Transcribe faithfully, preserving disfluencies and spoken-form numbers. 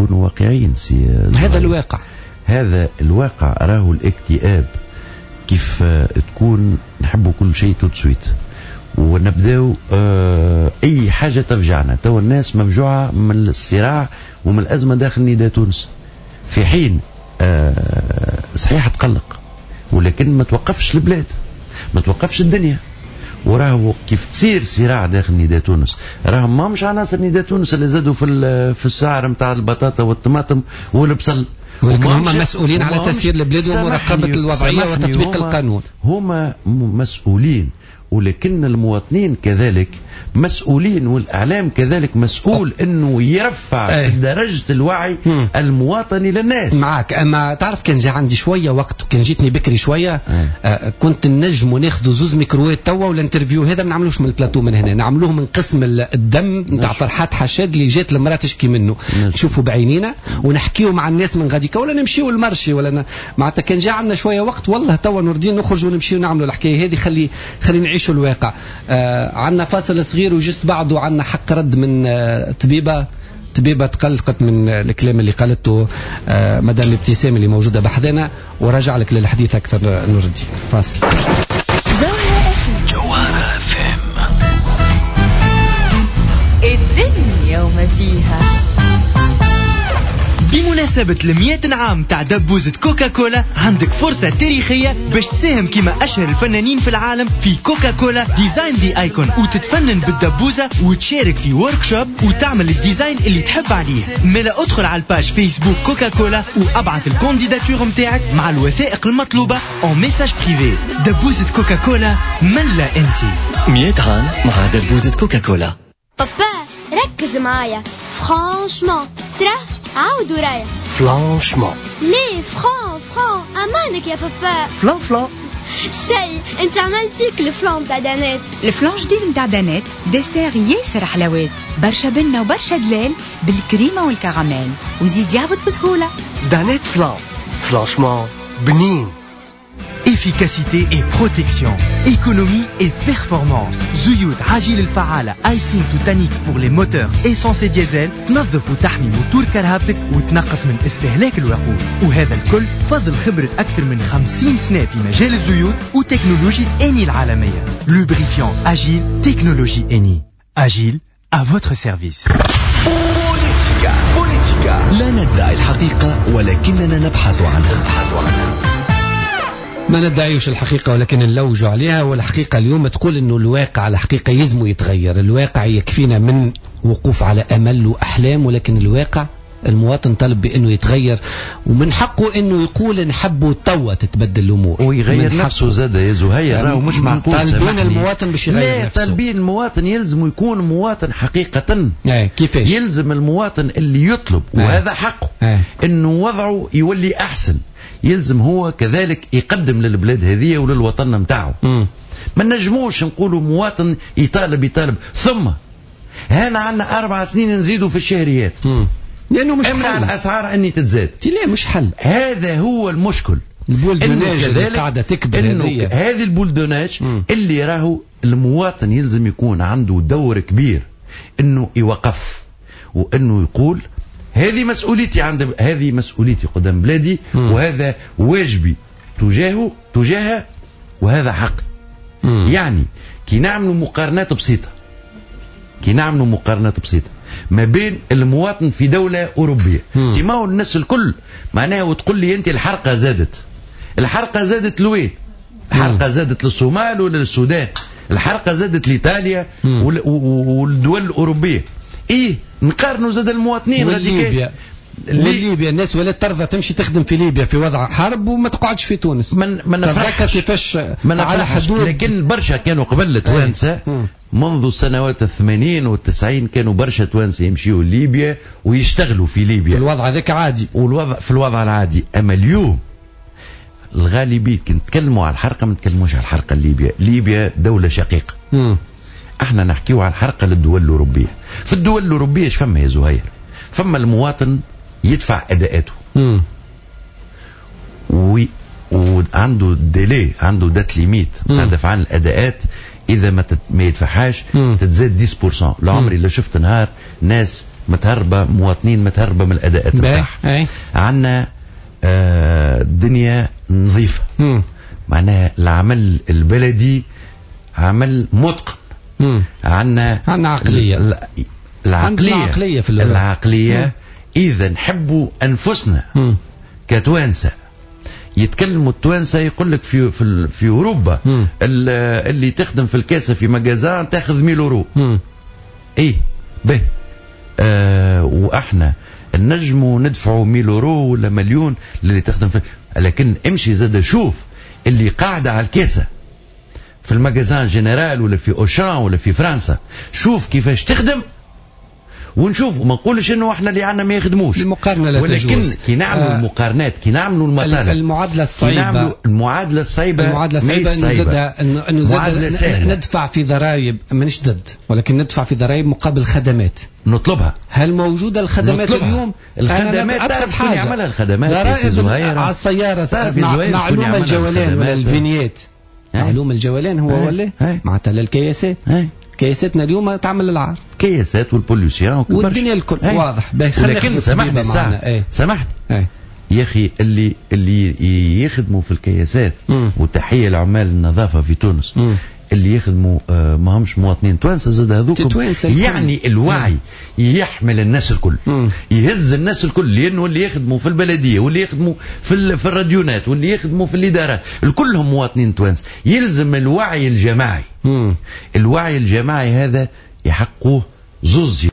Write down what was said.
نكونوا واقعيين سي. هذا الواقع، هذا الواقع. راهو الاكتئاب كيف تكون نحبوا كل شيء تو سويت ونبداو آه اي حاجه تفجعنا. تو الناس مفجوعه من الصراع ومن الازمه داخل نداء تونس، في حين آه صحيح تقلق ولكن ما توقفش البلاد، ما توقفش الدنيا. وراهو كيف تصير صراع داخل نداء تونس، راهم ما مش عناصر نداء تونس اللي زادوا في في السعر نتاع البطاطا والطماطم والبصل، ولكن هم مسؤولين على تسيير البلاد ومراقبه الوضعيه وتطبيق القانون. هم مسؤولين، ولكن المواطنين كذلك مسؤولين، والإعلام كذلك مسؤول أنه يرفع ايه. درجة الوعي مم. المواطني للناس. معك. أما تعرف كان جا عندي شوية وقت وكان جيتني بكري شوية ايه. آه كنت نجم وناخذ زوز ميكروات توا، والانترفيو هذا ما نعملوش من البلاتو من هنا، نعملوه من قسم الدم نتاع فرحات حشاد اللي جات المرأة تشكي منه، نشوفوا بعينينا ونحكيوا مع الناس من غاديكا ولا نمشيوا المرشي ولا ن... معناتها كان جا عندنا شوية وقت والله توا نردين نخرج ونمشي ونعملوا الحكاية هذه. خلي خلي نعيشوا الواقع. آه عندنا فاصل صغير وجست بعده عندنا حق رد من آه طبيبة طبيبة تقلقت من الكلام اللي قالته آه مدام ابتسام اللي موجودة بحذنا، وراجع لك للحديث أكثر نور الدين. فاصل. جوهرة اف ام الدنيا وما فيها. بمناسبة المئة عام تاع دبوزة كوكا كولا عندك فرصة تاريخية باش تساهم كما أشهر الفنانين في العالم في كوكا كولا ديزاين دي ايكون، وتتفنن بالدبوزة وتشارك في وركشوب وتعمل الديزاين اللي تحب عليه. ملا ادخل على الباج فيسبوك كوكا كولا وابعث الكونديداتور متاعك مع الوثائق المطلوبة اون ميساج بريفي. دبوزة كوكا كولا ملا انتي. مئة عام مع دبوزة كوكا كولا. بابا ركز معايا فرانشمون ترى عاودوا رايا فرانشمون. ليه فران فران امانك يا بابا. فلان فلان شي انت عملت فيك الفلان تاع دانات. الفلان جديد نتاع دانات ديسير ياسر حلاوات، برشا بنة وبرشا دلال بالكريمة والكراميل وزيد يهبط بسهولة. دانات فلان فرانشمون بنين. Efficacité et protection, économie et performance. زيوت عاجل الفعالة ايسين توتانيكس pour les moteurs essence diesel تنظف وتحمي موتور كرهبتك وتنقص من استهلاك الوقود. وهذا الكل فضل خبرة أكثر من خمسين سنة في مجال الزيوت وتكنولوجيا إني العالمية. Lubrifiant Agile, technologie إني. Agile, à votre service. بوليتيكا بوليتيكا لا ندعي الحقيقة ولكننا نبحث عنها. نبحث عنها. ما ندعيوش الحقيقة ولكن نلوج عليها. والحقيقة اليوم تقول انه الواقع الحقيقة يلزم يتغير. الواقع يكفينا من وقوف على امل واحلام، ولكن الواقع المواطن طلب بانه يتغير، ومن حقه انه يقول نحبه توا تتبدل الامور ويغير نفسه. زاد يا زهير راهو مش معقول طالبين المواطن باش يغير لا نفسه. طالبين المواطن يلزم يكون مواطن حقيقة. ايه كيفاش؟ يلزم المواطن اللي يطلب ايه. وهذا حقه ايه. انه وضعه يولي احسن، يلزم هو كذلك يقدم للبلاد هذه وللوطن متاعه. ما نجموش نقولوا مواطن يطالب يطالب ثم هنا عندنا اربع سنين نزيدوا في الشهريات مم. لانه مش امنع حل. الاسعار اني تتزاد. لا مش حل. هذا هو المشكل. البولدوناج اللي قاعده تكبر هذه هذه البولدوناج اللي راهو المواطن يلزم يكون عنده دور كبير انه يوقف وانه يقول هذه مسؤوليتي عند هذه مسؤوليتي قدام بلادي. مم. وهذا واجبي تجاهه تجاهه وهذا حق. مم. يعني كي نعملوا مقارنات بسيطة كي نعملوا مقارنات بسيطة ما بين المواطن في دولة أوروبية. ما هو الناس الكل معناها وتقول لي أنت الحرقة زادت. الحرقة زادت لوين؟ الحرقة زادت للصومال ولا للسودان؟ الحرقة زادت لإيطاليا والدول الأوروبية. إيه نقارنوا زاد المواطنين ليبيا. ليبيا الناس ولا ترضى تمشي تخدم في ليبيا في وضع حرب وما تقعدش في تونس. من من نفرحش كيفاش على حدود. لكن برشا كانوا قبل التوانسة منذ السنوات الثمانين والتسعين كانوا برشا توانسة يمشيوا ليبيا ويشتغلوا في ليبيا في الوضع ذاك عادي والوضع في الوضع العادي. أما اليوم الغالبية كنت تكلموا على الحرقة ما تكلموش على الحرقة الليبيا. ليبيا دولة شقيقة. م. احنا نحكيو على الحرقة للدول الأوروبية. في الدول الأوروبية ايش فما يا زهير؟ فما المواطن يدفع أداءاته و... وعنده ديلي عنده دات ليميت تاع دفع الأداءات. إذا ما, تت... ما يدفعهاش تتزاد عشرة بالمئة. لا عمري لا شفت نهار ناس متهربه، مواطنين متهربه من الاداءات نتاعها. عندنا آه دنيا نظيفه، مم. معناها العمل البلدي عمل متقن. عندنا عندنا عقليه، العقليه عقليه في اللغة. العقليه اذا نحبوا انفسنا مم. كتوانسه. يتكلموا التوانسه يقول لك في في في اوروبا مم. اللي تخدم في الكاسه في مجازان تاخذ مية يورو. ايه به آه واحنا نجموا ندفعوا مية يورو ولا مليون للي تخدم في، لكن امشي زاد شوف اللي قاعده على الكاسه في المجازان جنرال ولا في اوشان ولا في فرنسا، شوف كيفاش تخدم ونشوف. وما نقولش انه احنا اللي عندنا ما يخدموش، المقارنه لا ولكن تجوز. كي نعملوا آه المقارنات، كي نعملوا المطالب، المعادله الصعيبه، المعادله الصعيبه المعادله الصعيبه انه زاد انه زاد ندفع في ضرائب، مانيش ضد، ولكن ندفع في ضرائب مقابل خدمات نطلبها. هل موجوده الخدمات نطلبها. اليوم؟ الخدمات تعرف شكون يعملها؟ الخدمات ضرائب على السياره، معلومه الجولان ولا الفينيات. معلوم الجولان هو ولا معناتها للكياسات. كياساتنا اليوم تعمل العار، كياسات والبوليسيون والدنيا الكل هي. واضح. لكن سامحني ساعة سامحني يا اخي، اللي اللي يخدموا في الكياسات، وتحيه لعمال النظافه في تونس م. اللي يخدموا آه ما همش مواطنين توانسه زاد هذوك، يعني الوعي م. يحمل الناس الكل، م. يهز الناس الكل، لانه اللي يخدموا في البلديه واللي يخدموا في في الراديونات واللي يخدموا في الادارات الكلهم مواطنين توانسه. يلزم الوعي الجماعي. م. الوعي الجماعي هذا يحقوه زوز